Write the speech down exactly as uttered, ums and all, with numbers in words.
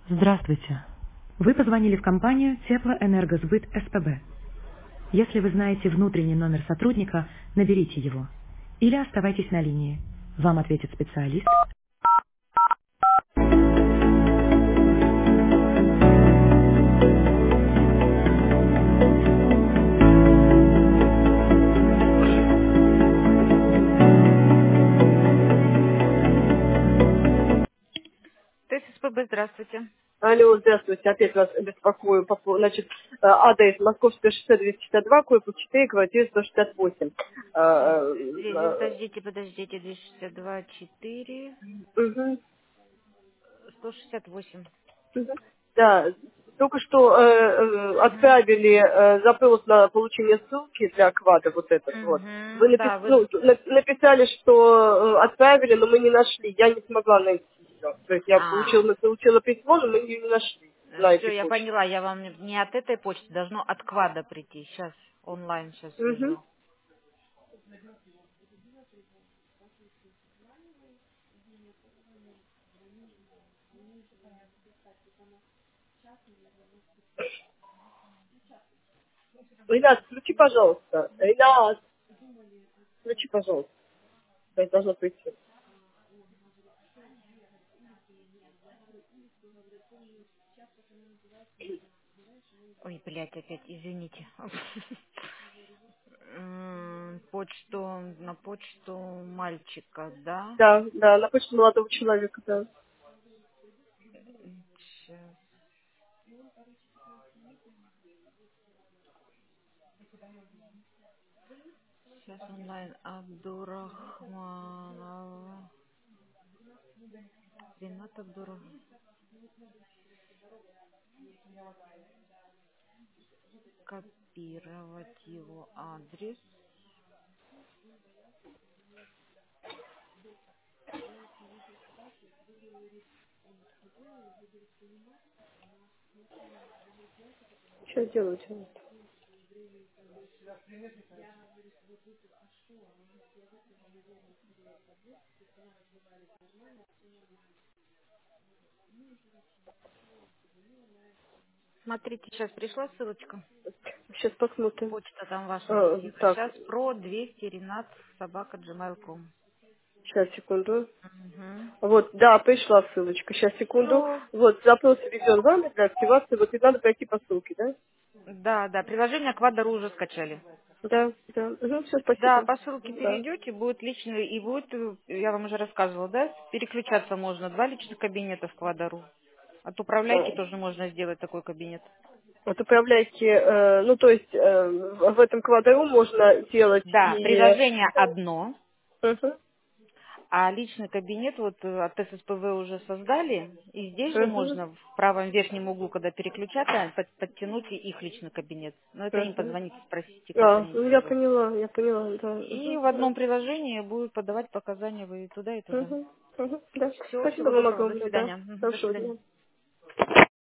Здравствуйте. Вы позвонили в компанию Теплоэнергосбыт СПБ. Если вы знаете внутренний номер сотрудника, наберите его. Или оставайтесь на линии. Вам ответит специалист. ТССПБ, здравствуйте. Алло, здравствуйте, опять вас беспокою. По пов- Значит, э, адрес Московское шоссе двести шестьдесят два, корпус четыре, квартира сто шестьдесят восемь. Э, Сейчас, э, подождите, подождите, двести шестьдесят два, четыре, мгм, сто шестьдесят восемь. мгм. Да, только что э, э, Угу. отправили э, запрос на получение ссылки для квада, вот этот вот. Вы Угу. напис- Да, вы... ну, на- написали, что э, отправили, но мы не нашли. Я не смогла найти ее. То есть я А, получила, получила письмо, но мы ее не нашли на все, этой я почте. поняла, я вам не от этой почты, должно от квада прийти. Сейчас онлайн сейчас Мгм. вижу. Ренат, включи, пожалуйста. Ренат, включи, пожалуйста. Это должно прийти. Ой, блядь, опять, извините. М, Почту, на почту мальчика, да? Да, да, на почту молодого человека, да. Сейчас, сейчас онлайн. Абдурахманова. Ренат Абдурахманов. Копировать его адрес. Сейчас делаю, делаю. Смотрите, сейчас пришла ссылочка. Сейчас посмотрим. Почта там ваша А, висит. так, Сейчас про двести Ренат собака gmail точка ком. сейчас, секунду. Угу. Вот, да, пришла ссылочка. Сейчас, секунду. Все. Вот, запрос введен вами для активации. Вот, и надо пройти по ссылке, да? Да, да, приложение Квадару уже скачали. Да, да. Угу, все, Да, спасибо. по ссылке Да. перейдете, будет личный, и будет, э, я вам уже рассказывала, да, переключаться можно. Два личных кабинета в Квадару. От управляйки А, тоже можно сделать такой кабинет. Вот управляйте, э, ну, то есть э, в этом квадру можно делать Да, и... приложение одно, Мгм, а личный кабинет вот э, от ССПВ уже создали, и здесь же мгм, можно в правом верхнем углу, когда переключаться, под- подтянуть и их личный кабинет. Но это им мгм. позвоните, спросите, как А, они ну, я делают. поняла, я поняла, да. И Мгм, в да. одном приложении будут подавать показания вы и туда, и туда. Мгм, мгм, да. Все, Спасибо всего вам доброго, до огромное, да. свидания. Мгм, до Хорошего свидания. дня.